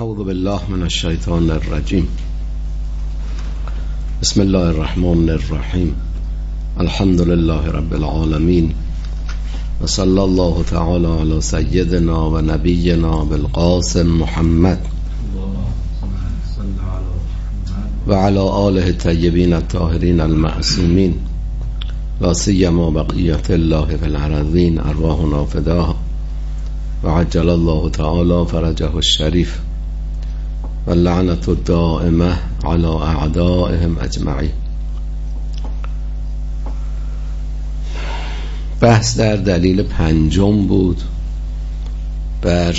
اعوذ بالله من الشیطان الرجیم. بسم الله الرحمن الرحیم. الحمد لله رب العالمین و صلی الله تعالی علی سیدنا و نبینا بالقاسم محمد و علی آله الطیبین الطاهرین المعصومین لا سیما بقیت الله فی الارضین ارواحنا فداها و عجل الله تعالی فرجه الشریف و لعنت الدائمه علی اعدائهم اجمعین. بحث در دلیل پنجم بود بر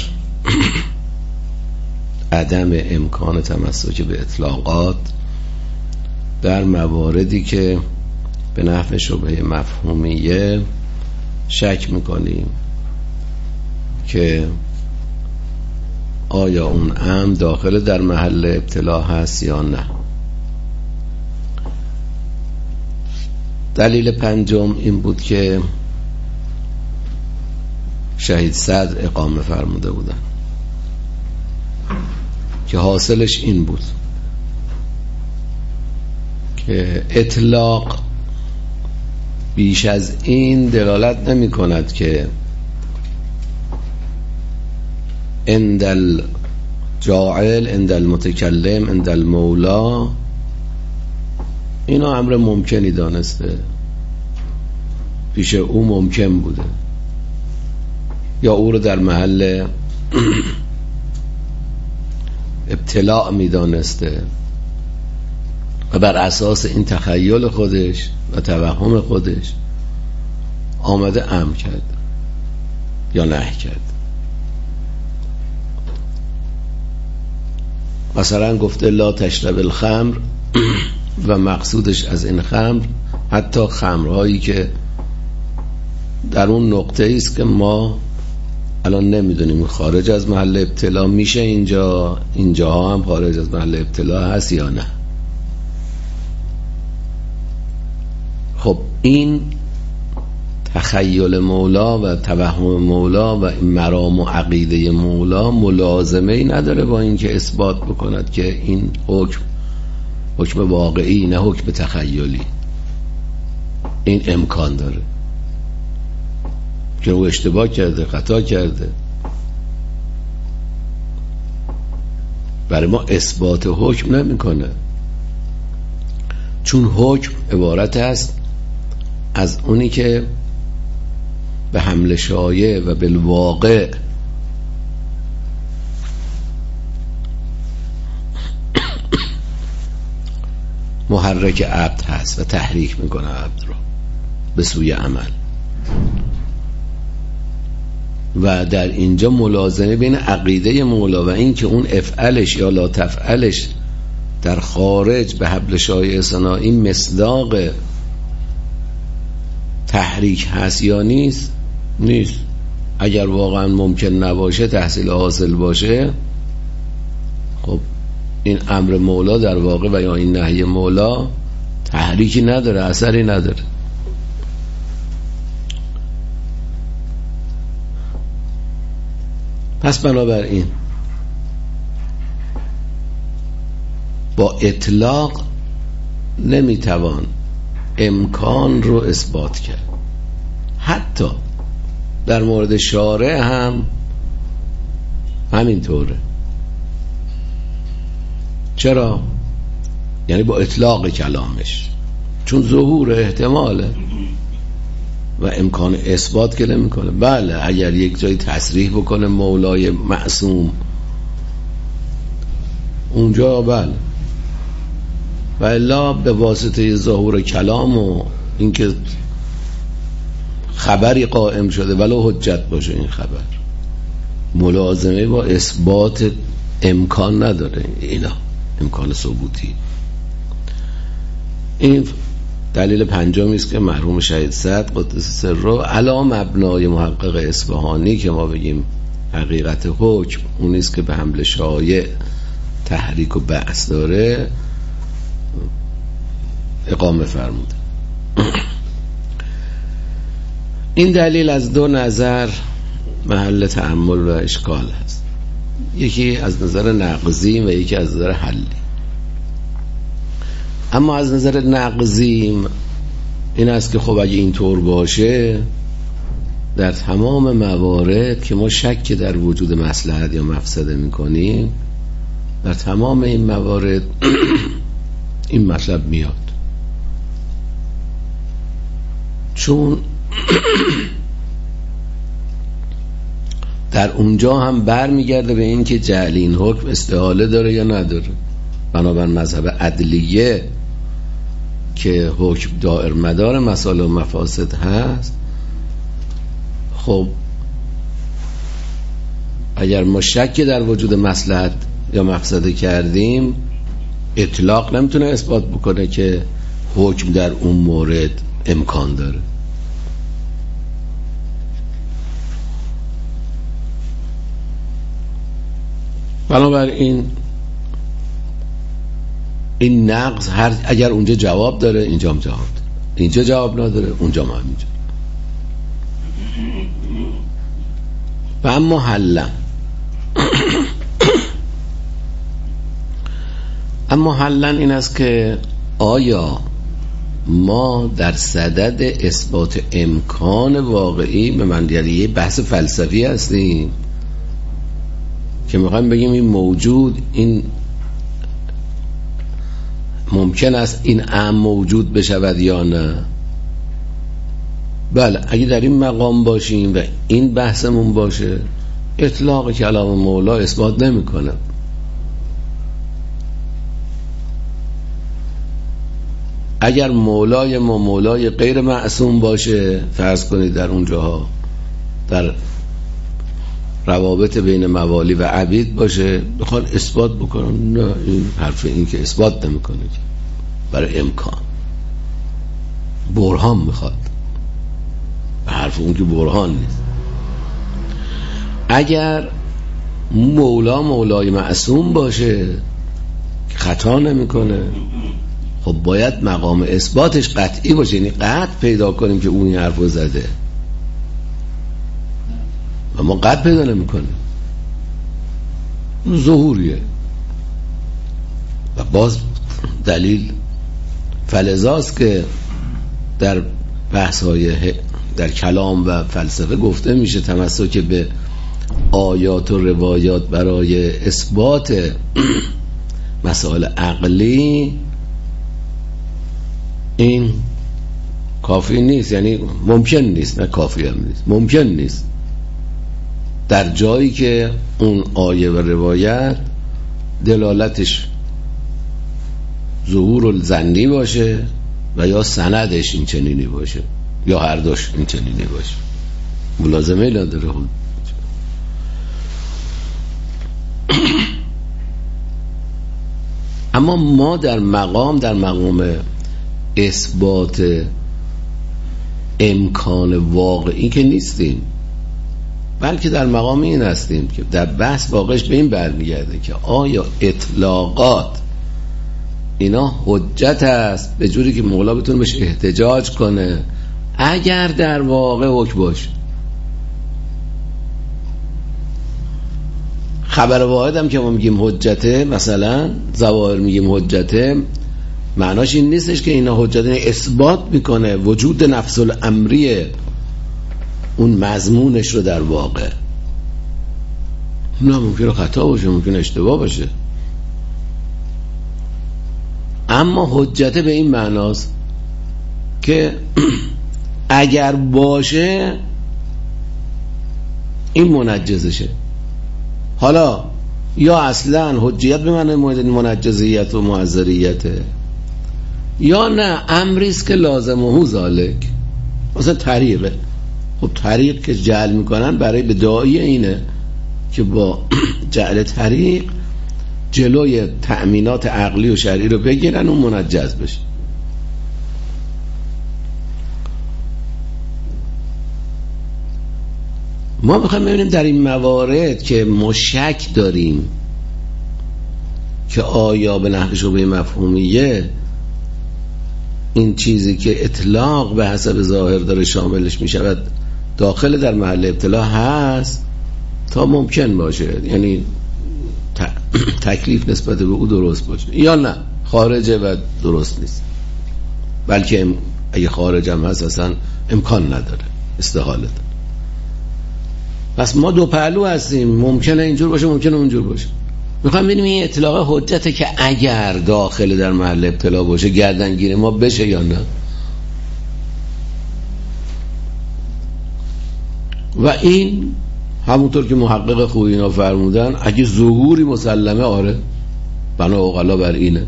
عدم امکان تمسک به اطلاقات در مواردی که به نحو شبهه مفهومیه شک میکنیم که آیا اون امر داخل در محل ابتلا هست یا نه. دلیل پنجم این بود که شهید صدر اقامه فرموده بودن که حاصلش این بود که اطلاق بیش از این دلالت نمی کند که عند الجاعل عند المتکلم عند المولا اینا امر ممکنی دانسته، پیش او ممکن بوده یا او رو در محل ابتلاع می دانسته و بر اساس این تخیل خودش و توهم خودش آمده امر کرد یا نهی کرد. مثلا گفته لا تشرب الخمر و مقصودش از این خمر حتی خمرهایی که در اون نقطه ایست که ما الان نمیدونیم خارج از محل ابتلا میشه، اینجاها هم خارج از محل ابتلا هست یا نه. خب این تخیل مولا و توهم مولا و این مرام و عقیده مولا ملازمه ای نداره با اینکه اثبات بکند که این حکم واقعی نه حکم تخیلی. این امکان داره که او اشتباه کرده، خطا کرده. برای ما اثبات حکم نمیکنه، چون حکم عبارت است از اونی که به حمل شایع و بالواقع محرک عبد هست و تحریک میکنه عبد رو به سوی عمل. و در اینجا ملازمه بین عقیده مولا و این که اون افعلش یا لا تفعلش در خارج به حبل شایع صناعی مصداق تحریک هست یا نیست. اگر واقعا ممکن نباشه، تحصیل حاصل باشه، خب این امر مولا در واقع و یا این نهی مولا تحریکی نداره، اثری نداره. پس بنابراین با اطلاق نمیتوان امکان رو اثبات کرد. حتی در مورد شارع هم همینطوره. چرا؟ یعنی با اطلاق کلامش، چون ظهور احتماله و امکان اثبات که نمیکنه. بله اگر یک جایی تصریح بکنه مولای معصوم اونجا بله، و الا به واسطه ظهور کلام و اینکه خبری قائم شده ولو حجت باشه این خبر، ملازمه با اثبات امکان نداره. اینا امکان ثبوتی. این دلیل پنجمی است که مرحوم شهید صدر قدس سره علی مبنای محقق اصفهانی که ما بگیم حقیقت حکم اون است که به حمل شایع تحریک و بحث داره اقامه فرموده. این دلیل از دو نظر محل تأمل و اشکال هست. یکی از نظر نقضی و یکی از نظر حلی. اما از نظر نقضی این است که خب اگه اینطور باشه در تمام موارد که ما شک در وجود مصلحت یا مفسده میکنیم، در تمام این موارد این مطلب میاد، چون در اونجا هم برمیگرده به این که جعل این حکم استحاله داره یا نداره. بنابر مذهب عدلیه که حکم دائر مدار مسائل و مفاسد هست، خب اگر ما شک در وجود مصلحت یا مفسده کردیم، اطلاق نمیتونه اثبات بکنه که حکم در اون مورد امکان داره. بنابراین این نقض اگر اونجا جواب داره اینجا هم جواب داره، اینجا جواب نداره اونجا هم همینجا. و اما حلن این است که آیا ما در صدد اثبات امکان واقعی به معنی بحث فلسفی هستیم که میخوایم بگیم این موجود، این ممکن است این امر موجود بشود یا نه؟ بله، اگه در این مقام باشیم و این بحثمون باشه، اطلاق کلام مولا اثبات نمیکنه. اگر مولای ما مولای غیر معصوم باشه، فرض کنید در اونجاها در روابط بین موالی و عبید باشه، بخواد اثبات بکنن، نه، این حرف این که اثبات نمیکنه، برای امکان برهان میخواد، حرف اون که برهان نیست. اگر مولای معصوم باشه که خطا نمیکنه، خب باید مقام اثباتش قطعی باشه، یعنی قطع پیدا کنیم که اون این حرف رو زده، و ما قطع پیدا نمیکنیم، ظهوریه. و باز دلیل فلزاست که در بحث‌های در کلام و فلسفه گفته میشه تمسک به آیات و روایات برای اثبات مسائل عقلی این کافی نیست، یعنی ممکن نیست، نه کافی هم نیست، ممکن نیست در جایی که اون آیه و روایت دلالتش ظهور الظنی باشه و یا سندش این چنینی باشه یا هر دوش این چنینی باشه، ملازمه نداره. اما ما در مقام اثبات امکان واقعی که نیستیم، بلکه در مقام این هستیم که در بحث واقعش به این برمیگرده که آیا اطلاقات اینا حجت است به جوری که مولا بتونه بهش احتجاج کنه اگر در واقع حکم باشه. خبر واحد هم که ما میگیم حجته، مثلا ظواهر میگیم حجته، معناش این نیستش که اینا حجته اثبات میکنه وجود نفس الامری اون مضمونش رو در واقع. نه، ممکنه خطا باشه، ممکنه اشتباه باشه، اما حجته به این معناست که اگر باشه این منجزشه. حالا یا اصلا حجیت به معنی منجزیت و معذریته، یا نه امریست که لازمه ذالک، مثلا طریقه. خب طریق که جعل میکنن برای بداعی اینه که با جعل طریق جلوی تأمینات عقلی و شرعی رو بگیرن و منجز بشه. ما میخوایم ببینیم در این موارد که ما شک داریم که آیا به نحو شبهه مفهومیه این چیزی که اطلاق به حسب ظاهر داره شاملش میشود داخل در محل ابتلا هست تا ممکن باشه، یعنی تکلیف نسبت به او درست باشه یا نه خارجه و درست نیست، بلکه اگه خارجم هست اصلا امکان نداره، استحاله داره. پس ما دو پهلو هستیم، ممکنه اینجور باشه ممکنه اونجور باشه. میخوام ببینیم این اطلاق حجته که اگر داخل در محل ابتلا باشه گردنگیر ما بشه یا نه. و این همونطور که محقق خوبی اینا فرمودن اگه ظهوری مسلمه آره بنا عقلا بر اینه،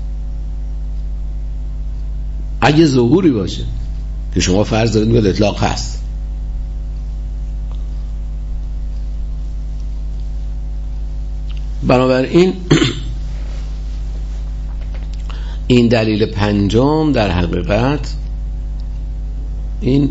اگه ظهوری باشه که شما فرض دارید میگه اطلاق هست. بنابراین این دلیل پنجم در حقیقت این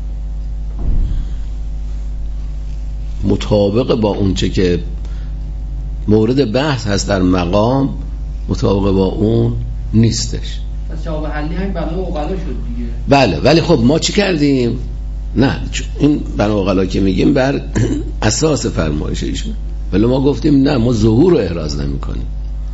مطابق با اونچه که مورد بحث هست در مقام مطابق با اون نیستش. پس جواب حلی هم بنا عقلا شد دیگه. بله، ولی خب ما چی کردیم؟ نه این بنا عقلا که میگیم بر اساس فرمایش ایشون، ولی ما گفتیم نه ما ظهور رو احراز نمی کنیم.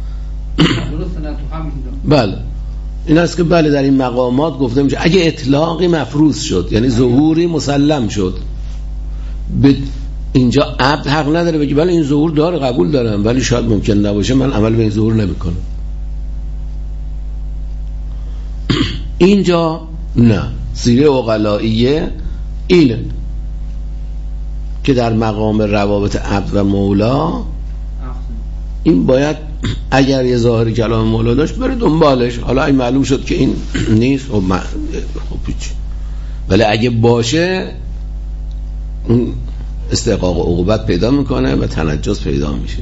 بله این است که بله در این مقامات گفته میشه اگه اطلاقی مفروض شد یعنی ظهوری مسلم شد، به اینجا عبد حق نداره بگی بله این ظهور داره قبول دارم ولی شاید ممکن نباشه من عمل به این ظهور نمی کنم. اینجا نه، سیره عقلائیه اینه که در مقام روابط عبد و مولا این باید اگر یه ظاهر کلام مولا داشت بره دنبالش، حالا این معلوم شد که این نیست خب پیچ، ولی اگه باشه اون استحقاق و عقوبت پیدا میکنه و تنجس پیدا میشه.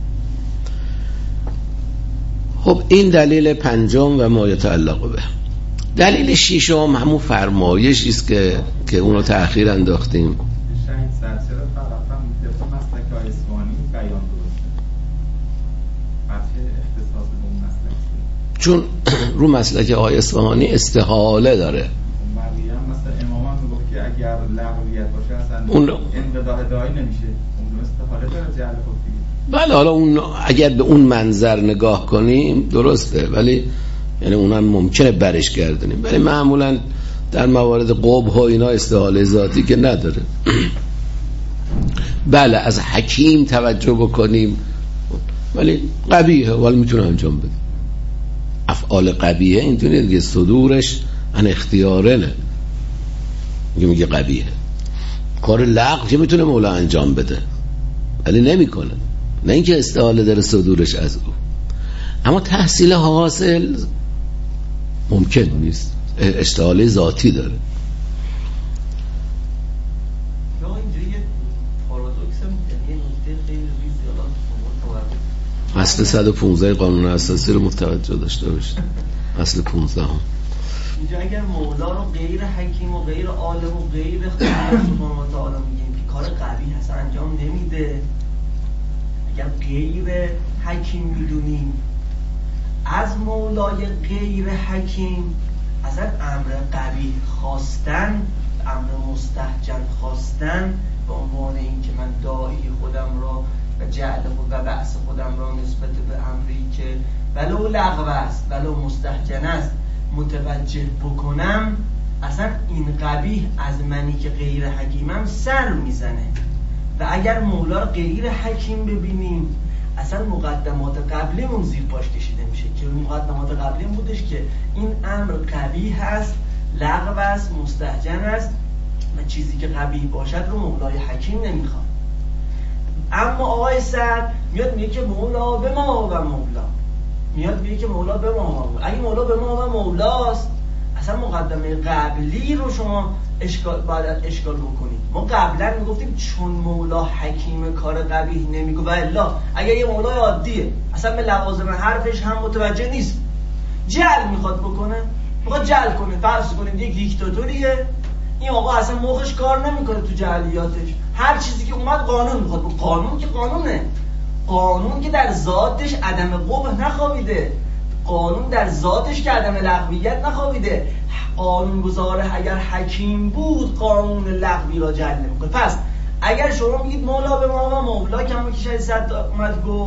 خب این دلیل پنجم و ما یتعلق به. دلیل ششم همون فرمایشی است که اونو تأخیر انداختیم. شاید سلسله طرفم طبق مسلک اصفهانی بیان درسته. بچه اختصاص به اون مسلک. چون رو مسلک آقای اصفهانی استحاله داره. مریم مثلا امام هم میگفت که اگر لغویت باشه اصلا اون انقضاء داعی نمیشه. اون استحاله داره جعل خودی. بله حالا اون اگر به اون منظر نگاه کنیم درسته، ولی یعنی اونم ممکنه برش گردونیم، ولی معمولا در موارد قبح ها اینا استحاله ذاتی که نداره. بله از حکیم توجه بکنیم ولی قبیحه ولی میتونه انجام بده. افعال قبیحه اینطوریه دیگه، صدورش ان اختیاره نه میگه قبیحه. کار لغو که میتونه مولا انجام بده ولی نمیکنه، نه اینکه استحاله داره صدورش از او. اما تحصیل حاصل ممکن نیست، استحاله ذاتی داره. اصل 115 قانون اساسی رو متوجه داشته باشید. اصل 15 هم اینجا اگر مولا رو غیر حکیم و غیر عالم و غیر خدا سبحانه و تعالی میگیم که کار قوی هست انجام نمیده، اگر غیر حکیم میدونیم از مولای غیر حکیم اصلا امر قوی خواستن، امر مستهجن خواستن به عنوان این که من داعی خودم را و جعل و بعث خودم را نسبت به امری که ولو لغو است ولو مستهجن است متوجه بکنم، اصلا این قبیح از منی که غیر حکیمم سر میزنه. و اگر مولا را غیر حکیم ببینیم اصلا مقدمات قبلیمون زیر پاش کشیده میشه که مقدمات قبلیم بودش که این امر قبیح هست، لغو است، مستهجن است و چیزی که قبیح باشد رو مولای حکیم نمیخواد. اما آقای سعد میاد میگه که مولا به ما و مولا، میاد میگه که مولا به ما و مولا. اگه مولا به ما و مولاست اصلا مقدمه قبلی رو شما باید اشکال بکنید. ما قبلا میگفتیم چون مولا حکیم کار قبیح نمیگه و الا اگر یه مولای عادیه اصلا به لوازم حرفش هم متوجه نیست، جعل میخواد بکنه، میخواد جعل کنه، فرض کنید یک دیکتاتوریه، این آقا اصلا مخش کار نمیکنه تو جعلیاتش، هر چیزی که اومد قانون میخواد. قانون که قانونه، قانون که در ذاتش عدم قبح نخوابیده، قانون در ذاتش که عدم لغویت نخوابیده. قانون گذاره اگر حکیم بود قانون لغوی را جعل نمیکنه. پس اگر شما میگید مولا به ما و مولا، کما که شاید صد اومد گفت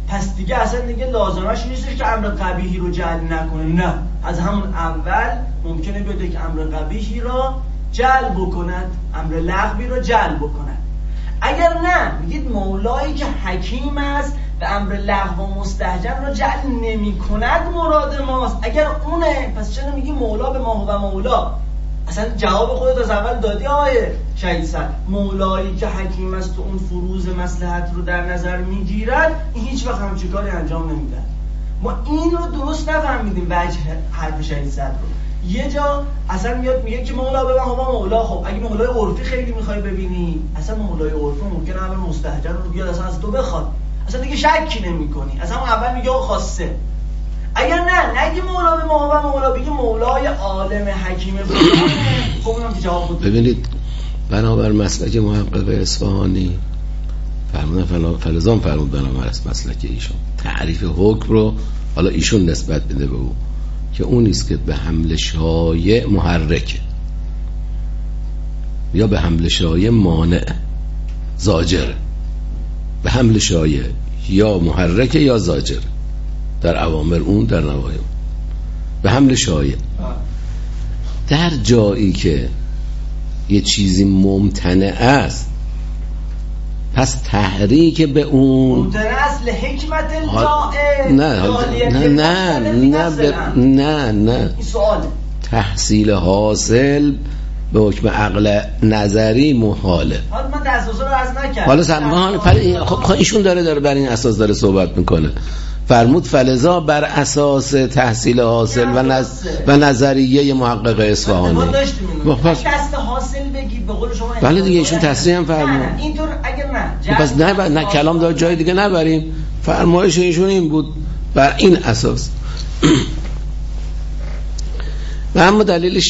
پس دیگه اصلا دیگه لازمش نیستش که امر قبیحی رو جعل نکنه. نه، از همون اول ممکنه بیاد که امر قبیحی رو جعل بکند، امر لغوی رو جعل بکند. اگر نه میگید مولایی که حکیم است و امر لغو و مستهجن رو جعل نمی کند مراد ماست. اگر اونه پس چرا میگی مولا به ما و مولا؟ اصلا جواب خودت از اول دادی آقای شهید صدر. مولایی که حکیم است و اون فروض مصلحت رو در نظر میگیرد، این هیچ وقت همچین کاری انجام نمیدن. ما این رو درست نفهمیدیم وجه حرف شهید صدر رو. یه جا اصلا میاد میگه که مولا به ما و مولا. خب اگه مولای عرفی خیلی میخوای ببینی، اصلا مولای عرفی ممکنه امر مستهجن رو بیاد اصلا از تو بخواد، اصلا دیگه شکی نمی کنی، اصلا اول میگه خواسته. اگر نه نگی مولا به ما و مولا، بگی مولای عالم حکیم بودن، خب اونم که جواب بود. ببینید بنابر مسلک محقق اصفهانی فرمودن فلزان فرمود بنابر مسلک ایشون تعریف حکم رو حالا ایشون نسبت بده به او که اون نیست که به حمل شایع محرکه یا به حمل شایع مانع زاجره. به حمل شایع یا محرکه یا زاجره در اوامر اون، در نواهی اون. به حمل شایع در جایی که یه چیزی ممتنع است، پس تحریک به اون ممتنع است لحکمت الجائر. نه این سوال تحصیل حاصل به حکم عقل نظری محاله. حالا من اساس رو از نکردم. خب ایشون داره بر این اساس داره صحبت میکنه. فرمود فلزا بر اساس تحصیل حاصل و نظریه محقق اصفهانی. دست حاصل بگی به قول شما. بله دیگه ایشون تصریح هم فرمود. اینطور اگر نه پس نه کلام داره جای دیگه نبریم. فرمایش ایشون این بود بر این اساس. و اما دلیل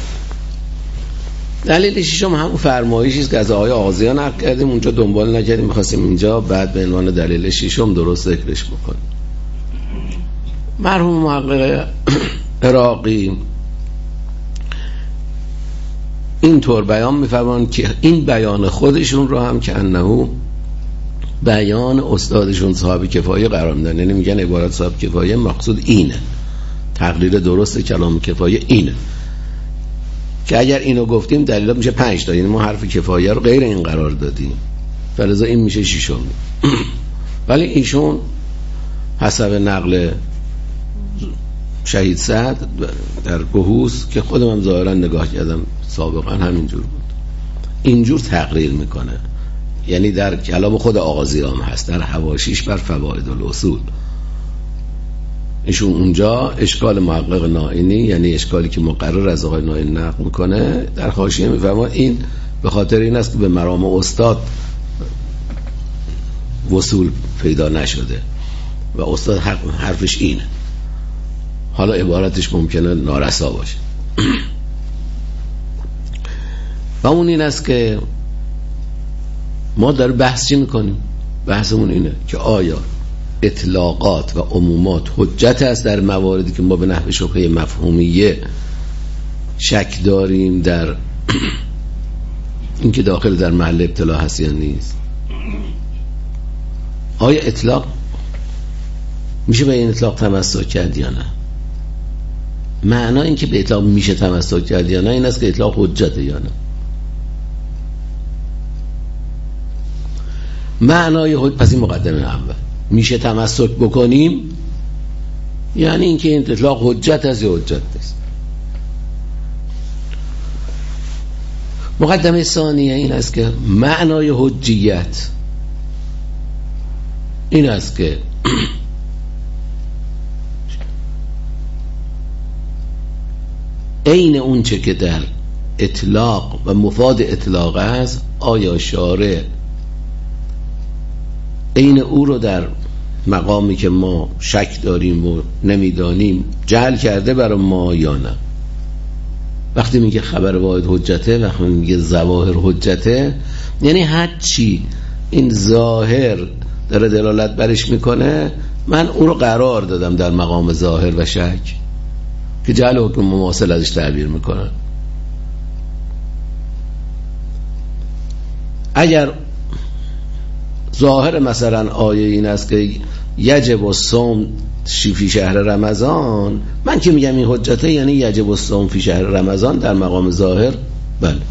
ششم همون فرمایشی است که از آقای آغازیان نقل کردیم، اونجا دنبال نکردیم، می‌خواستیم اینجا بعد به عنوان دلیل ششم درست ذکرش بکنیم. مرحوم محقق عراقی اینطور بیان می‌فرمایند که این بیان خودشون رو هم که انه بیان استادشون صاحب کفایه قرار میدن، یعنی میگن عبارت صاحب کفایه مقصود اینه، تقریر درست کلام کفایه اینه، که اگر اینو گفتیم دلیل میشه 5 تا، یعنی ما حرف کفایه رو غیر این قرار دادیم، فلذا این میشه 6. ولی ایشون حسب نقل شهید صدر در بحوث که خودم هم ظاهرا نگاه کردم سابقا همینجور بود، اینجور تقریر میکنه، یعنی در کلام خود آغازیان هست در حواشیش بر فواید الاصول. ایشون اونجا اشکال محقق نائینی، یعنی اشکالی که مقرر از آقای نائینی نقل میکنه، در حاشیه میفرماید این به خاطر این است که به مرام استاد وصول پیدا نشده و استاد حرفش اینه، حالا عبارتش ممکنه نارسا باشه. و اون این است که ما در بحث چی میکنیم؟ بحثمون اینه که آیا اطلاقات و عمومات حجت است در مواردی که ما به نحو شبهه مفهومیه شک داریم در این که داخل در محل ابتلا هست یا نیست. آیا اطلاق میشه به این اطلاق تمسک کرد یا نه؟ معنا این که به اطلاق میشه تمسک کرد یا نه این است که اطلاق حجته یا نه. معنای پس این مقدمه اول میشه تمسک بکنیم، یعنی اینکه این اطلاق حجت است یا حجت نیست. مقدمه ثانیه این است که معنای حجیت این است که عین اون چه که در اطلاق و مفاد اطلاق است، آیا شارع عین او رو در مقامی که ما شک داریم و نمیدانیم جعل کرده برای ما یا نه. وقتی میگه خبر واحد حجته، وقتی میگه ظواهر حجته، یعنی هر چی این ظاهر داره دلالت برش میکنه من اون رو قرار دادم در مقام ظاهر و شک که جعل حکم مماثل ازش تعبیر میکنن. اگر ظاهر مثلا آیه این است که یجب الصوم فی شهر رمضان، من که میگم این حجته یعنی یجب الصوم فی شهر رمضان در مقام ظاهر بله.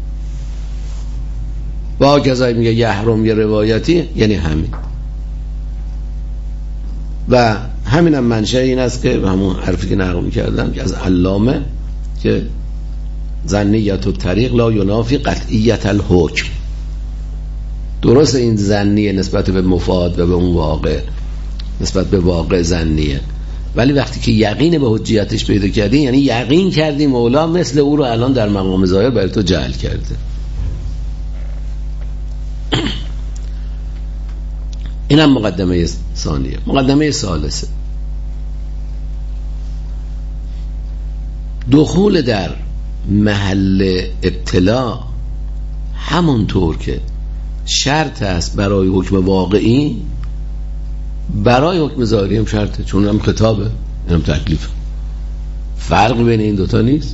با کسایی میگه یحرم یه روایتی یعنی همین و همینم منشأ این است که همون حرفی که نقل می‌کردم که از علامه که ظنیت الطریق لا ینافی قطعیت الحکم، درست این ظنیه نسبت به مفاد و به اون واقع، نسبت به واقع ظنیه، ولی وقتی که یقین به حجیتش پیدا کردی یعنی یقین کردی مولا مثل او رو الان در مقام ظاهر برای تو جعل کرده. اینم مقدمه ثانیه. مقدمه ثالثه، دخول در محل ابتلا همونطور که شرط است برای حکم واقعی، برای حکم ظاهری هم شرطه، چون هم خطابه، اینم تکلیفه. فرق بین این دوتا نیست.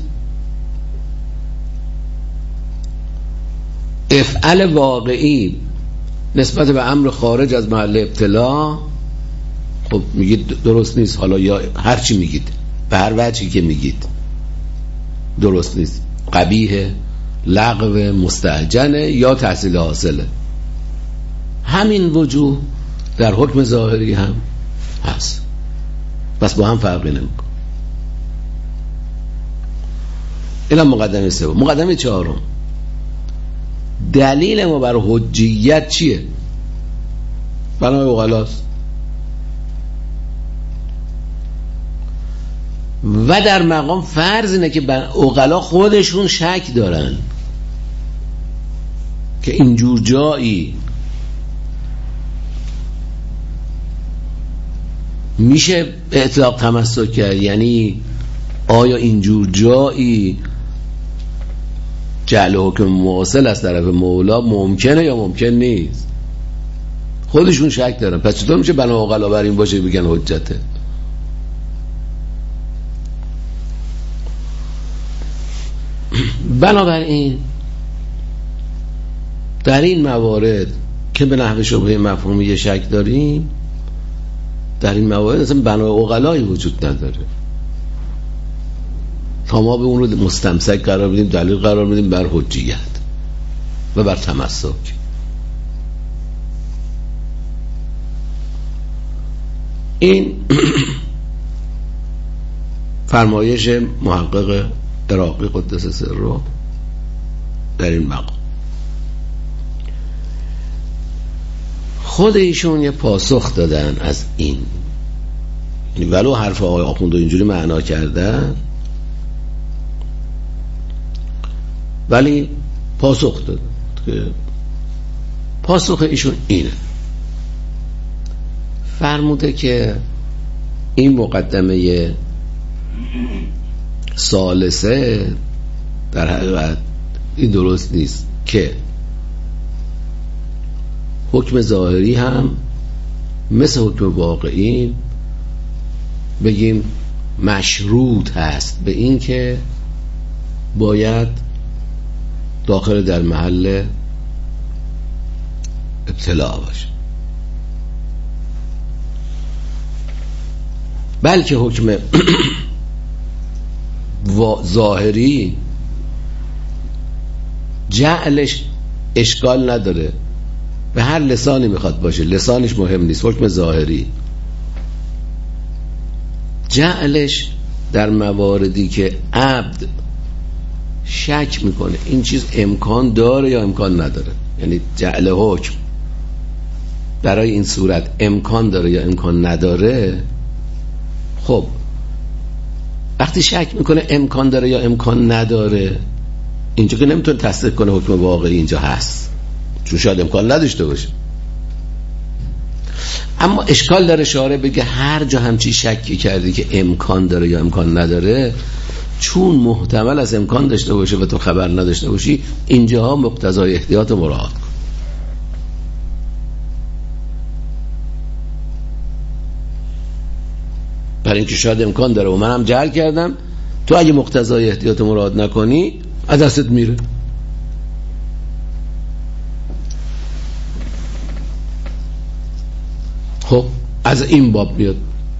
افعل واقعی نسبت به امر خارج از محل ابتلا خب میگید درست نیست، حالا یا هر چی میگید به هر وجهی که میگید درست نیست، قبیحه، لغو، مستهجنه یا تحصیل حاصله. همین وجوه در حکم ظاهری هم هست، بس با هم فرقی نمیکنه. اینم مقدمه سوم. مقدمه چهارم، دلیل ما بر حجیت چیه؟ بنای عقلاست و در مقام فرض اینه که عقلا خودشون شک دارن که اینجور جایی میشه اطلاق تمسک کرد، یعنی آیا اینجور جایی جعل حکم مواصل از طرف مولا ممکنه یا ممکن نیست؟ خودشون شک دارن. پس چطور میشه بنا عقلا بر این باشه بگن حجته؟ بنابراین در این موارد که به نحو شبهه مفهومی شک داریم، در این موارد اصلا بنای عقلایی وجود نداره تا ما به اون رو مستمسک قرار بدیم، دلیل قرار بدیم بر حجیت و بر تمسک. این فرمایش محقق عراقی قدس سره در این مقام. خود ایشون یه پاسخ دادن از این، یعنی ولو حرف آقای آخوند اینجوری معنا کردن ولی پاسخ دادن که پاسخ ایشون اینه، فرموده که این مقدمه ثالثه در حقیقت این درست نیست که حکم ظاهری هم مثل حکم واقعی بگیم مشروط هست به این که باید داخل در محل ابتلا باشه، بلکه حکم ظاهری جعلش اشکال نداره، به هر لسانی میخواد باشه، لسانش مهم نیست. حکم ظاهری جعلش در مواردی که عبد شک میکنه این چیز امکان داره یا امکان نداره، یعنی جعل حکم برای این صورت امکان داره یا امکان نداره، خب وقتی شک میکنه امکان داره یا امکان نداره، اینجا که نمیتونه تصدیق کنه حکم واقعی اینجا هست، چون شاید امکان نداشته باشه. اما اشکال داره شارع بگه هر جا همچی شکی کردی که امکان داره یا امکان نداره، چون محتمل از امکان داشته باشه و تو خبر نداشته باشی، اینجاها مقتضای احتیاط مراعات کن. برای اینکه شاید امکان داره و منم جهل کردم، تو اگه مقتضای احتیاط مراعات نکنی از دستت میره. خب از این باب بیاد.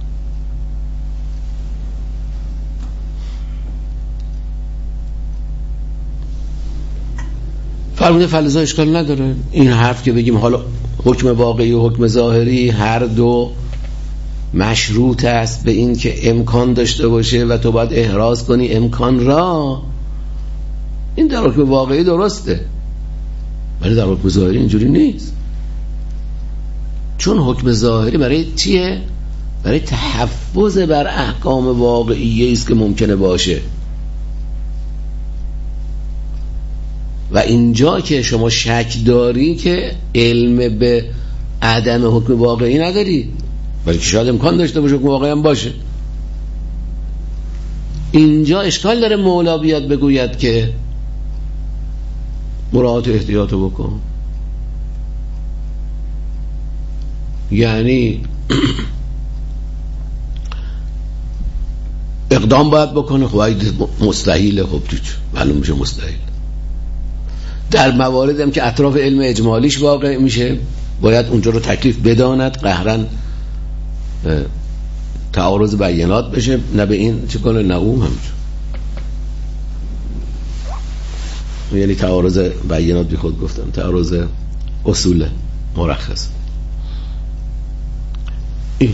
فرموده فلزا اشکال نداره. این حرف که بگیم حالا حکم واقعی و حکم ظاهری هر دو مشروط است به این که امکان داشته باشه و تو باید احراز کنی امکان را، این در حکم واقعی درسته، ولی در حکم ظاهری اینجوری نیست. چون حکم ظاهری برای چیه؟ برای تحفظ بر احکام واقعیه است که ممکنه باشه. و اینجا که شما شک داری که علم به عدم حکم واقعی نداری، بلکه شاید امکان داشته باشه حکم واقعی هم باشه. اینجا اشکال داره مولا بیاد بگوید که مراعات احتیاطو بکن. یعنی اقدام باید بکنه. خب اگه مستحیله، خب معلوم میشه مستحیل. در مواردی هم که اطراف علم اجمالیش واقع میشه باید اونجا رو تکلیف بداند، قهرن تعارض بیانات بشه، نه به این چه کنه نه اون همچون. یعنی تعارض بیانات بی خود گفتم، تعارض اصول مرخص. این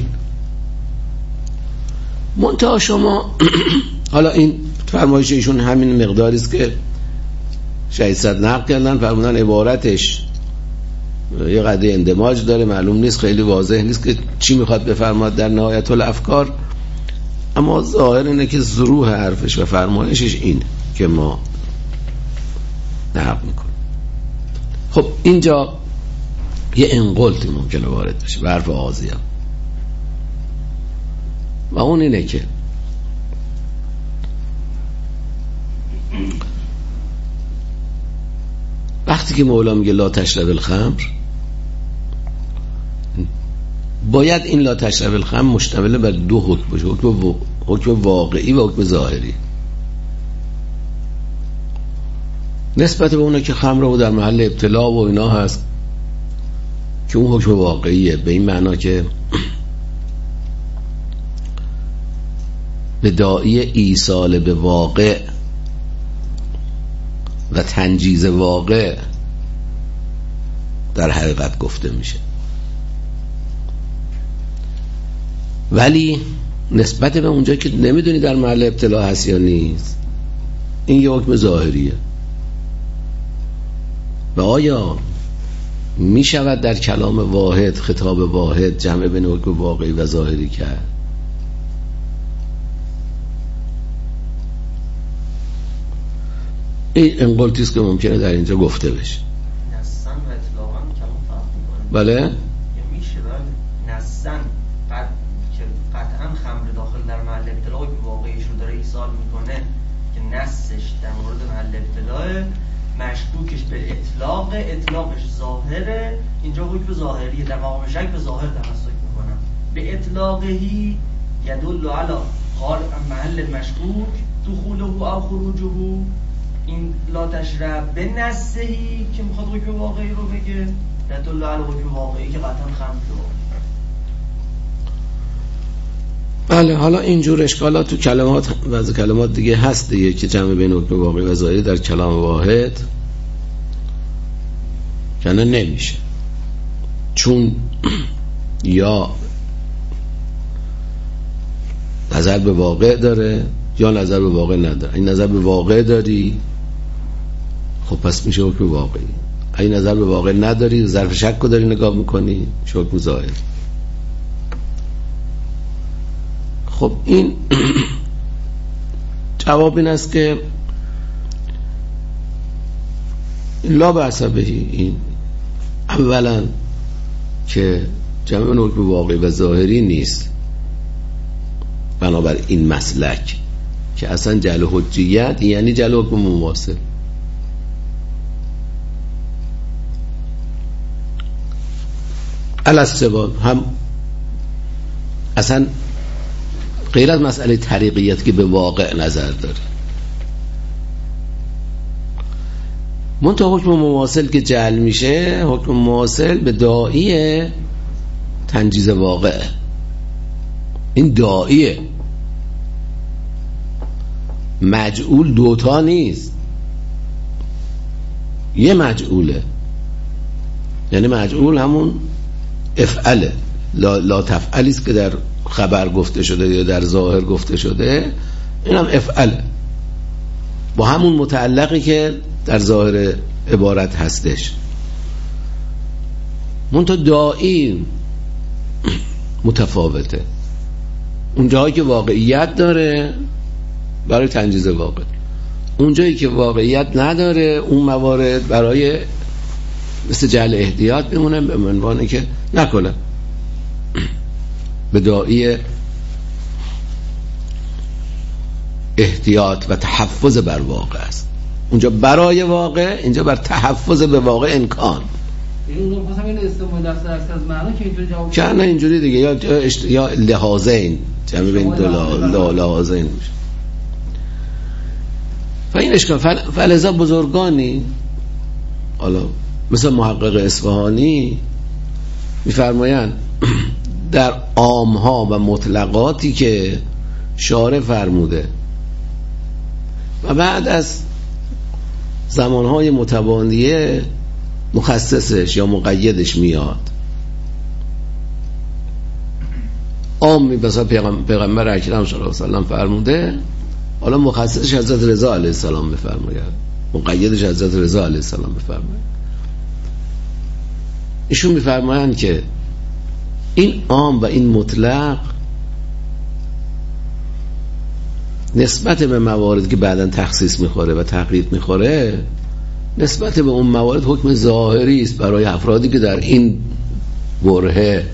منتها شما حالا این فرمایش ایشون همین مقداری است که شهید صد نقل کردن، فرمودن عبارتش یه قضیه اندماج داره، معلوم نیست، خیلی واضح نیست که چی میخواد بفرماد در نهایت الافکار، اما ظاهر اینه که ظروف حرفش و فرمایشش اینه که ما نقل میکنیم. خب اینجا یه انقلتی ممکنه وارد بشه به حرف آزیا، و اون اینه که وقتی که مولا میگه لا تشرب الخمر، باید این لا تشرب الخمر مشتمل بر دو حکم باشه، حکم واقعی و حکم ظاهری. نسبت به اونه که خمر رو در محل ابتلا و اینا هست که اون حکم واقعیه، به این معنا که به داعی ایصال به واقع و تنجیز واقع در حقیقت گفته میشه. ولی نسبت به اونجا که نمیدونی در محل ابتلا هست یا نیست، این یه حکم ظاهریه. و آیا میشود در کلام واحد، خطاب واحد، جمع بین حکم واقعی و ظاهری کرد؟ این انقلتی است که ممکنه در اینجا گفته بشه. نسن و اطلاقاً کلام فرق می‌کنه. بله؟ میشه بله. نسن که قطعاً خمر داخل در محل ابتلا که واقعیش رو داره ایصال میکنه که نسش در مورد محل ابتلا، مشکوکش به اطلاقش ظاهره، اینجا حکم ظاهریه، در مقام شک به ظاهر تمسک میکنم. به اطلاقهی یدل علی حال محل مشکوک دخوله او خروجه. این لا تشرب به نسهی که میخواد حکم واقعی رو بگه، یدل علی حکم واقعی که قطعا خمر شده. بله. حالا اینجور اشکالات تو کلمات و از کلمات دیگه هست دیگه که جمع بین حکم واقعی و ظاهری در کلام واحد کنه نمیشه، چون یا نظر به واقع داره یا نظر به واقع نداره. این نظر به واقع داری، خب پس میشه حکم واقعی. این نظر به واقع نداری، ظرف شک رو داری نگاه میکنی، میشه حکم ظاهری. خب این جواب این است که لا بأس بهی، این اولا که جمع بین حکم واقعی و ظاهری نیست بنابر این مسلک که اصلا جعل حجیت یعنی جعل حکم مماثل. الاستباب هم اصلا غیر از مسئله طریقیت که به واقع نظر داره، منتها حکم مماثل که جعل میشه، حکم مماثل به داعی تنجیز واقع این داعیه. مجعول دوتا نیست، یه مجعوله. یعنی مجعول همون افعله، لا تفعلی است که در خبر گفته شده یا در ظاهر گفته شده، این هم افعله با همون متعلقی که در ظاهر عبارت هستش. منتها داعی متفاوته. اون جایی که واقعیت داره برای تنجیز واقع، اون جایی که واقعیت نداره اون موارد برای مثل جعل احتیاط بمونه، به عنوانی که نکنه. به داعی احتیاط و تحفظ بر واقع است. اونجا برای واقع، اینجا بر تحفظ به واقع امکان. این رو خواستم این استعمال لفظ از معنا که اینجوری جواب که نه اینجوری دیگه، یا لحاظین، جمع بین دو لحاظین میشه. و این اشکال فلذا بزرگانی، حالا مثل محقق اصفهانی میفرمایند در عامها و مطلقاتی که شارع فرموده و بعد از زمانهای متبادیه مخصصش یا مقیدش میاد. عامی مثلا پیغمبر اکرم صلی الله علیه و سلم فرموده، حالا مخصصش حضرت رضا علیه السلام بفرماید، مقیدش حضرت رضا علیه السلام بفرماید. ایشون میفرمایند که این عام و این مطلق نسبت به مواردی که بعداً تخصیص میخوره و تقیید میخوره، نسبت به اون موارد حکم ظاهری است برای افرادی که در این برهه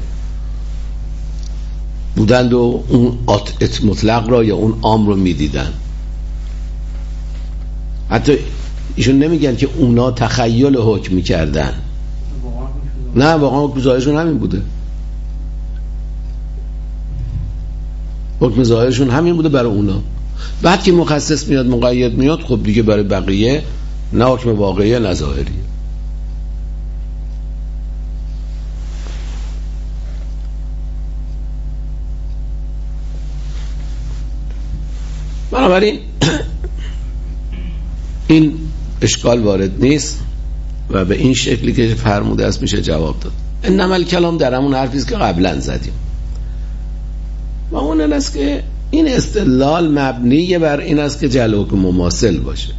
بودند و اون مطلق را یا اون عام رو میدیدن. حتی ایشون نمیگن که اونا تخیل حکم میکردن، نه واقعا حکم ظاهرشون همین بوده، حکم ظاهرشون همین بوده برای اونا. بعد که مخصص میاد مقید میاد، خب دیگه برای بقیه نه حکم واقعیه نه ظاهریه. بنابراین این اشکال وارد نیست و به این شکلی که فرموده است میشه جواب داد. انما الکلام در همون حرفی است که قبلا زدیم و اون این است که این استدلال مبنی بر این است که جعل حکم مماثل باشه.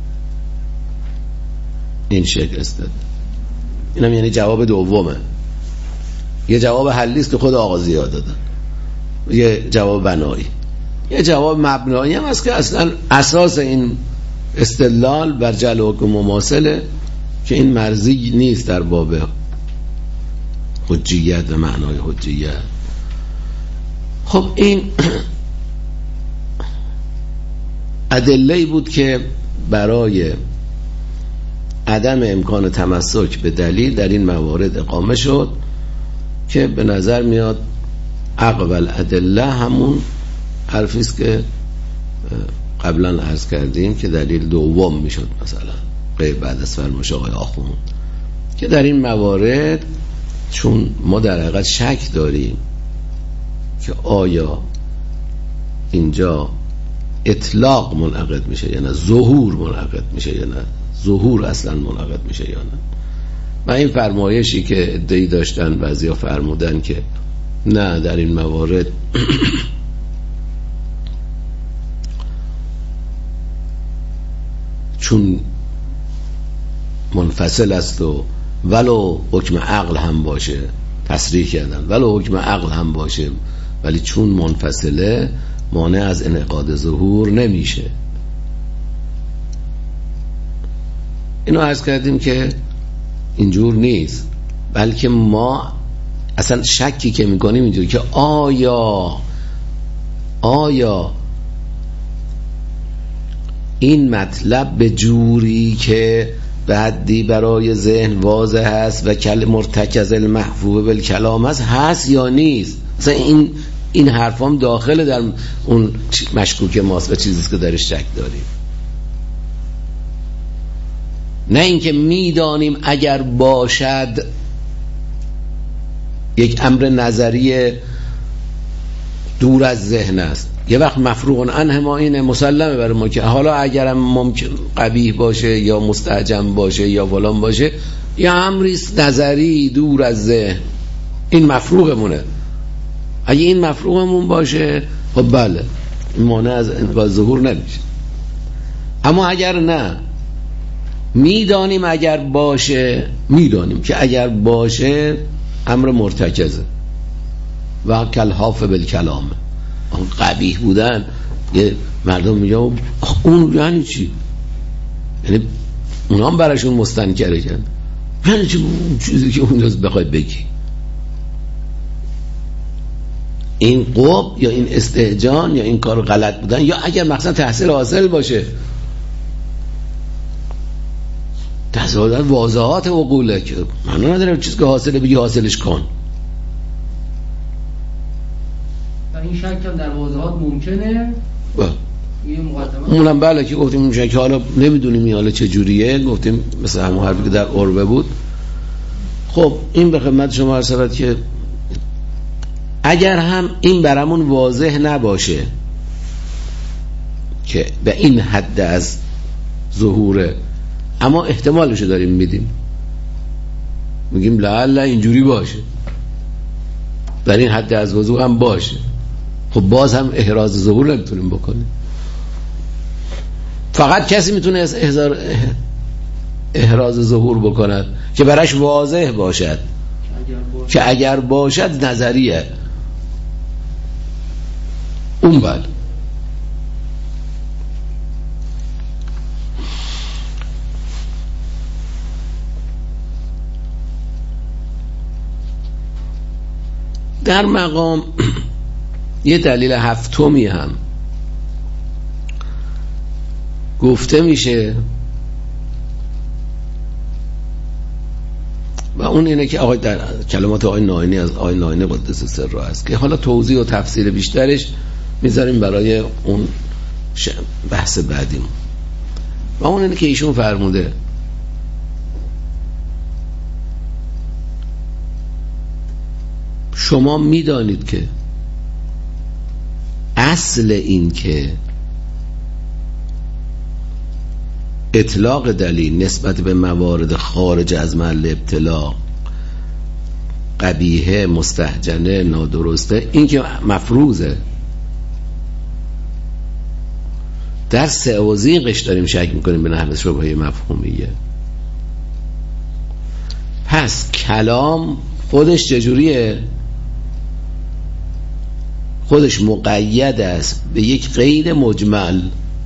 این شکل استدلال، اینم یعنی جواب دومه. یه جواب حلی است که خود آغازی ها دادن، یه جواب بنایی. یه جواب مبنایی هم است که اصلا اساس این استدلال بر جعل حکم مماثله که این مرزی نیست در باب حجیت و معنای حجیت. خب این ادله‌ای بود که برای عدم امکان تمسک به دلیل در این موارد اقامه شد که به نظر میاد اقوال ادله همون حرفی است که قبلا عرض کردیم که دلیل دوم میشد، مثلا غیر بعد از فرمایش آقای آخوند، که در این موارد چون ما در حقیقت شک داریم که آیا اینجا اطلاق منعقد میشه یا نه، ظهور منعقد میشه یا نه، ظهور اصلا منعقد میشه یا نه. و این فرمایشی که ادعی داشتن بعضیا فرمودن که نه در این موارد چون منفصل است و ولو حکم عقل هم باشه، تصریح کردن ولو حکم عقل هم باشه ولی چون منفصله مانع از انعقاد ظهور نمیشه. اینو عرض کردیم که اینجور نیست، بلکه ما اصلا شکی که میکنیم اینجوری که آیا این مطلب به جوری که به حدی برای ذهن واضح هست و کل مرتکز المحفوظ بالکلام هست یا نیست. مثلا این حرفام داخل در اون مشکوک ماست و چیزیست که درش شک داریم، نه اینکه میدانیم اگر باشد یک امر نظری دور از ذهن است. یه وقت مفروغ عنه ما اینه، مسلمه برای ما که حالا اگرم ممکن قبیح باشه یا مستعجم باشه یا فلان باشه، یا امری نظری دور از ذهن، این مفروغمونه. اگه این مفروغمون باشه خب بله، این مانع از انقاذ ظهور نمیشه. اما اگر نه، میدانیم اگر باشه، میدانیم که اگر باشه امر مرتکزه و کلحاف بالکلامه. اون قبیح بودن، یه مردم میگه اون یعنی چی؟ یعنی اونا هم براشون مستنکره کردن، یعنی چی اون چیزی که اونجاست بخوای بگی؟ این قب یا این استهجان یا این کار غلط بودن، یا اگر مثلا تحصیل حاصل باشه، تحصیلات واضحات عقوله که معنا نداره چیزی که حاصله بگی حاصلش کن. این شک هم در واضحات ممکنه. اونم بله که گفتیم میشه که حالا نمیدونیم این حالا چه جوریه، گفتیم مثل همون حرفی که در عربه بود. خب این به خدمت شما عرض شود که اگر هم این برامون واضح نباشه که به این حد از ظهوره، اما احتمالشو داریم میدیم، میگیم لعل اینجوری باشه، در این حد از وضوح هم باشه، خب باز هم احراز ظهور نمیتونیم بکنیم. فقط کسی میتونه احراز ظهور بکند که براش واضح باشد، که اگر باشد نظریه اون بله. در مقام یه دلیل هفتمی هم گفته میشه و اون اینه که آقای در کلمات آقای ناینی از آقای ناینی قدس سره است که حالا توضیح و تفسیر بیشترش میذاریم برای اون بحث بعدیم. و اون اینه که ایشون فرموده شما میدانید که اصل این که اطلاق دلیل نسبت به موارد خارج از محل ابتلا قبیحه، مستهجنه، نادرسته، این که مفروضه. در سوازیقش داریم شک میکنیم به نحو شبهه مفهومیه. پس کلام خودش چجوریه؟ خودش مقید است به یک قید مجمل.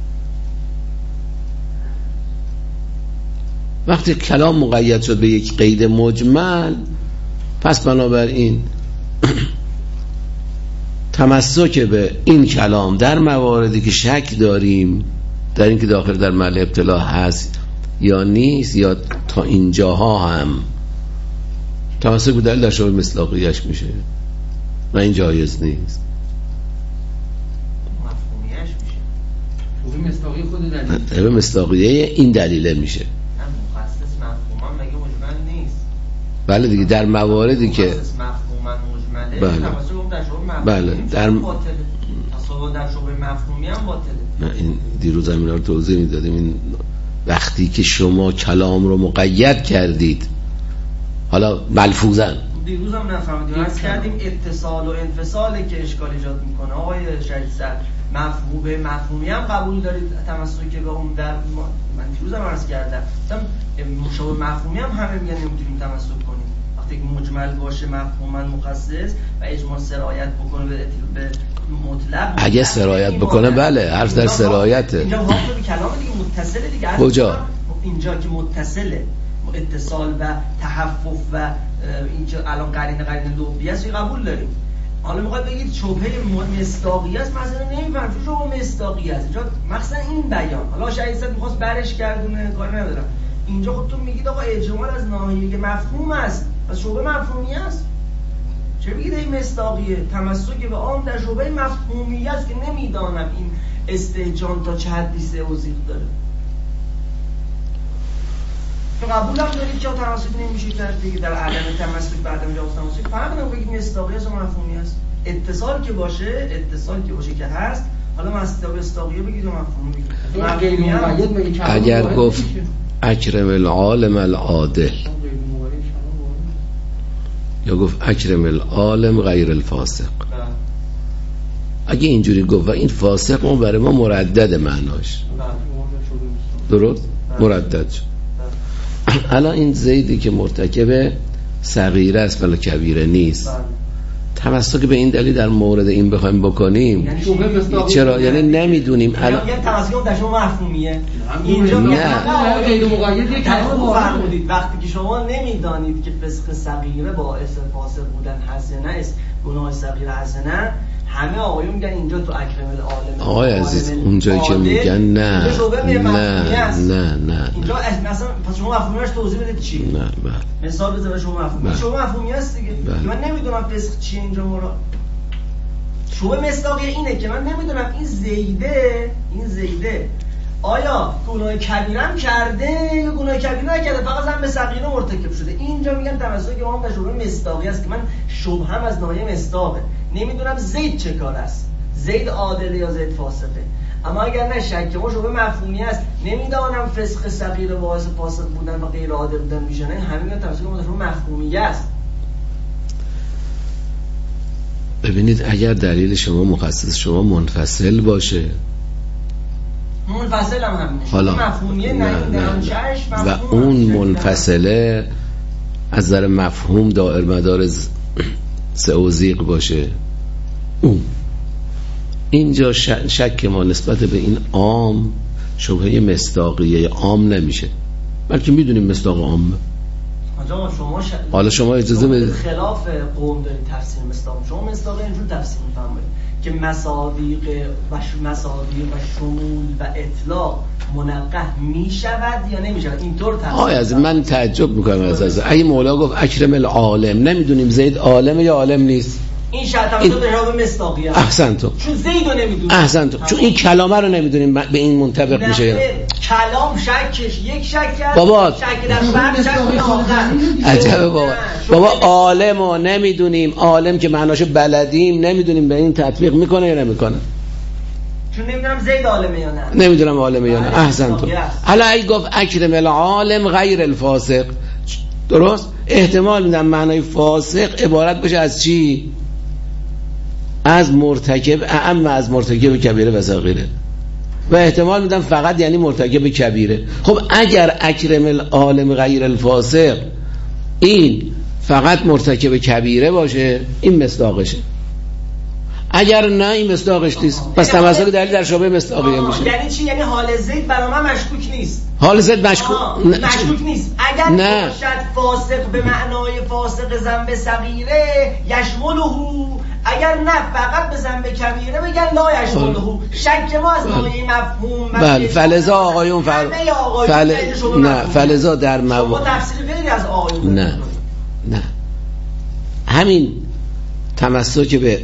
وقتی کلام مقید شد به یک قید مجمل، پس بنابراین تمسک به این کلام در مواردی که شک داریم در این که داخل در محل ابتلا هست یا نیست، یا تا اینجاها هم تمسک به دلیل در شبه مصداقیش میشه و این جایز نیست. مفهومیش میشه. شبه مصداقی خود دلیل. شبه مصداقیه این دلیله میشه. مخصص مفهوما مگه مجمل نیست؟ بله دیگه در مواردی که مخصص مفهوما مجمله. بله. تمسک اون در شبه مفهومی. بله. در باطله. تصاوی در شبه مفهومی هم باطله. نه این دیروز هم اینا رو توضیح میدادیم. این وقتی که شما کلام رو مقید کردید، حالا ملفوظاً دیروز هم نفهمیدیم عرض کردیم اتصال و انفصاله که اشکال ایجاد میکنه. آقای شهید سر مفهومی هم قبول دارید تمسک به اون در من دیروز هم عرض کردم مشابه مفهومی هم همه میگن نمیتونیم تمسک کنیم وقتی که مجمل باشه مفهوما مخصص و اجمال سرایت بکنه به مطلق. اگه سرایت بکنه بله، حرف در سرایته. اینجا واقعا به کلام دیگه متصله دیگه. کجا؟ اینجا که متصله اتصال و تحفف و اینکه الان قرینه لوبی است قبول داریم. حالا میخواد بگید شبهه مصداقیه است، مثلا نمیفهم چون شبهه مصداقیه است اینجا مثلا این بیان. حالا شاید میخواست برش گردونه کار ندارم. اینجا خودتون میگید آقا اجمال از ناحیه مفهوم است، پس شبهه مفهومی است. چه بگید این مصداقیه؟ تمسک به آن در شبهه مفهومیه است که نمیدانم این استهجان تا چه حدی سوزیق داره. تو قبول هم دارید که تمسک نمیشه کرد دیگه در عدم تمسک بعد جواز تمسک فرق نمیکنه بگید مصداقی است و مفهومی است. اتصال که باشه که هست. حالا مصداقیه بگید و مفهومی بگید. اگر گفت اکرم العالم العادل یا گفت اکرم العالم غیر الفاسق، اگه اینجوری گفت و این فاسق اون برای ما مردد معناش، درست؟ مردد شد. الان این زیدی که مرتکب صغیره است ولی کبیره نیست، تمسک به این دلیل در مورد این بخوایم بکنیم چرا؟ یعنی نمیدونیم الان میگن تمسک در شما مفهومیه. اینجا میگن غیر مقید فرمودید وقتی که شما نمیدانید که فسق صغیره باعث فاسق بودن هست یا نه، گناه صغیره هست نه، همه آقایون میگن اینجا تو اکرم العالم. آقای عزیز اونجایی که میگن نه اینجا مثلا پس شما مفهومیش توضیح بدید چی؟ نه بله مثال بزنید شما مفهومی شما مفهومی است دیگه. من نمیدونم فسق چیه اینجا مراد. شما مصداقی اینه که من نمیدونم این زیده آیا گناه کبیرم کرده یا گناه کبیره نکرده، فقط هم به صغیره مرتکب شده. اینجا میگن تمسک که ما در شبهه مصداقی است که من شبهه‌ام از ناحیه مصداقه، نمیدونم زید چه کار است، زید عادله یا زید فاسقه. اما اگر نه شک ما شبهه مفهومی است، نمیدانم فسق صغیره باعث فاسق بودن و غیر عادل بودن میشه، نه همین تمسک ما در شبهه مفهومی است. ببینید اگر دلیل شما مخصص شما منفصل باشه، منفصل هم همینه حالا مفهومیه نه و اون منفصله از نظر مفهوم دائر مدار سعوزیق باشه، اون اینجا شک ما نسبت به این عام شبهه مصداقیه عام نمیشه، بلکه میدونیم مصداق عامه. حالا شما اجازه بدید خلاف قوم دارید تفسیر مصداق. شما مصداق اینجور تفسیر میفهمید که مصادیق و شمول و اطلاق منقح میشود یا نمیشود، اینطور تفسیر. از من تعجب میکنم از اگه مولا گفت اکرم العالم، نمیدونیم زید عالم یا عالم نیست، این شرط هم به مصداقیه. احسنتم. چون زیدو نمیدونیم. احسنتم. چون این کلامه رو نمیدونیم به این منطبق میشه. کلام شکش یک شک کرد. بابا شک در فرد شک آخر. عجبه بابا عالمو نمیدونیم، عالم که معناش بلدیم نمیدونیم به این تطبیق میکنه یا نمیکنه. چون نمیدونم زید عالمه یا نه. نمیدونم عالمه یا نه. احسنتم. حالا ای گفت اکرم العالم غیر الفاسق، درست؟ احتمال میدم معنای فاسق عبارت باشه از چی؟ از مرتکب، اما از مرتکب کبیره و صغیره، و احتمال میدم فقط یعنی مرتکب کبیره. خب اگر اکرم العالم غیر الفاسق این فقط مرتکب کبیره باشه، این مصداقشه. اگر نه این مصداقش نیست، پس تمسک دلیل در شبهه مصداقیه میشه. یعنی چی؟ یعنی حال زید برای من مشکوک نیست. حال زید مشکوک نیست. اگر باشد فاسق به معنای فاسق ذنب صغیره یشمله، اگر نه فقط به ذنب کبیره بگن لا یشمله. شک ما از ناحیه مفهوم. بله فلزا آقایون نه فلزا در شما تفسیر غیری از آقایون. نه همین تمسک به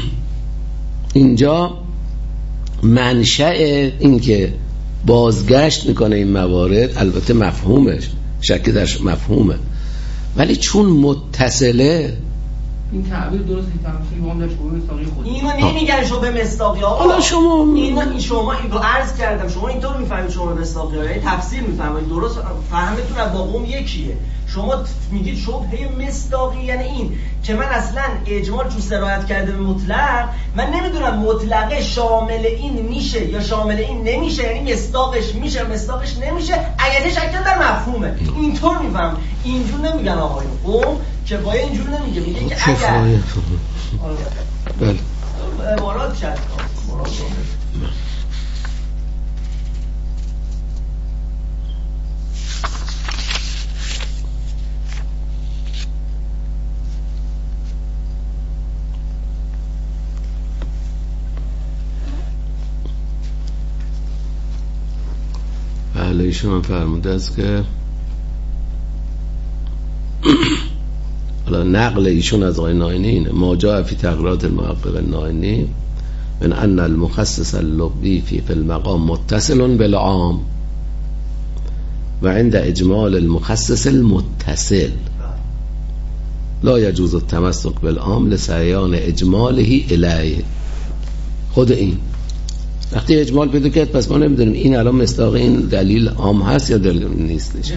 اینجا منشأ این که بازگشت میکنه این موارد، البته مفهومش شک در مفهومه، ولی چون متصله این تعبیر درست تفسیر ما هم در شبهه مصداقی خود. اینو نمیگن شبهه مصداقی ها. حالا شما اینو عرض کردم، شما اینطور میفهمید شبهه مصداقی ها، یعنی تفسیر میفهمید، درست فهمتون از با قوم یکیه. شما میگید شبهه مصداقی یعنی این که من اصلا اجمال چون سرایت کرده به مطلق، من نمیدونم مطلقه شامل این میشه یا شامل این نمیشه، یعنی مصداقش میشه مصداقش نمیشه، اگه شکل در مفهومه. اینطور میفهم. اینجور نمیگن آقایون قوم که باید اینجور نمیگه، میگه که اگر بله عبارات شد بله ایشون فرموده است که حالا نقل ایشون از آقای ناینی اینه: ما جاء فی تقرارات المحقق الناینی من ان المخصص اللغوی فی المقام متصل بالعام و عند اجمال المخصص المتصل. لا یجوز التمسک بالعام لسریان اجماله الیه. خود این وقتی اجمال پیدا کرد پس ما نمیدونیم این الان مصداق این دلیل عام هست یا دلیل نیستش.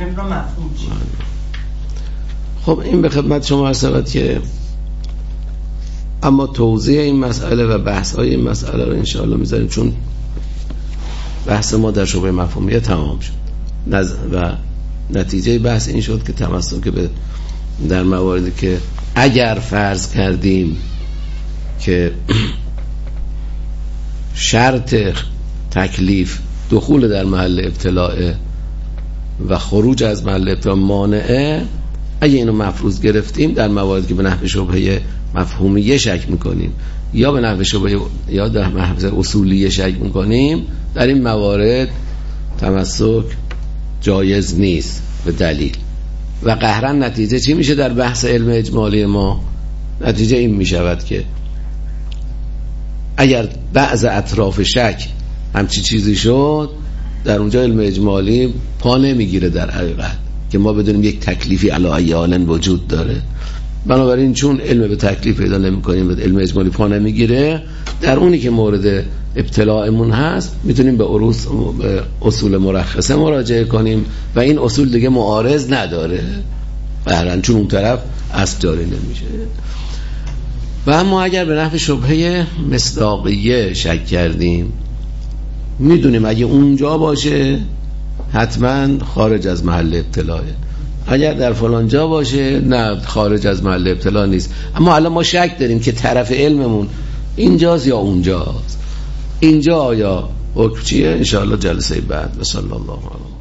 خب این به خدمت شما عرض شود که اما توضیح این مسئله و بحث های این مسئله رو انشاءالله میذاریم، چون بحث ما در شبه مفهومیه تمام شد و نتیجه بحث این شد که تمسک به در مواردی که اگر فرض کردیم که شرط تکلیف دخول در محل ابتلاء و خروج از محل ابتلاء مانعه، اگه اینو مفروض گرفتیم در مواردی که به نحو شبهه مفهومیه شک میکنیم یا به نحو شبهه یا در نحو اصولیه شک میکنیم، در این موارد تمسک جایز نیست به دلیل. و قهرا نتیجه چی میشه در بحث علم اجمالی ما؟ نتیجه این میشود که اگر بعض اطراف شک همچی چیزی شد، در اونجا علم اجمالی پا نمیگیره در حقیقت که ما بدونیم یک تکلیفی علی ای حال وجود داره. بنابراین چون علم به تکلیف پیدا نمی‌کنیم، علم اجمالی پا نمیگیره، در اونی که مورد ابتلاعمون هست میتونیم به اصول مرخصه مراجعه کنیم و این اصول دیگه معارض نداره قهرن، چون اون طرف اصل جاری نمیشه. و اما اگر به نحو شبهه مصداقیه شک کردیم، میدونیم اگه اونجا باشه حتما خارج از محل ابتلاعه، اگر در فلان جا باشه نه خارج از محل ابتلا نیست. اما الان ما شک داریم که طرف علممون اینجاست یا اونجاست، اینجا یا حکم چیه؟ انشاءالله جلسه بعد. و صلی الله علیه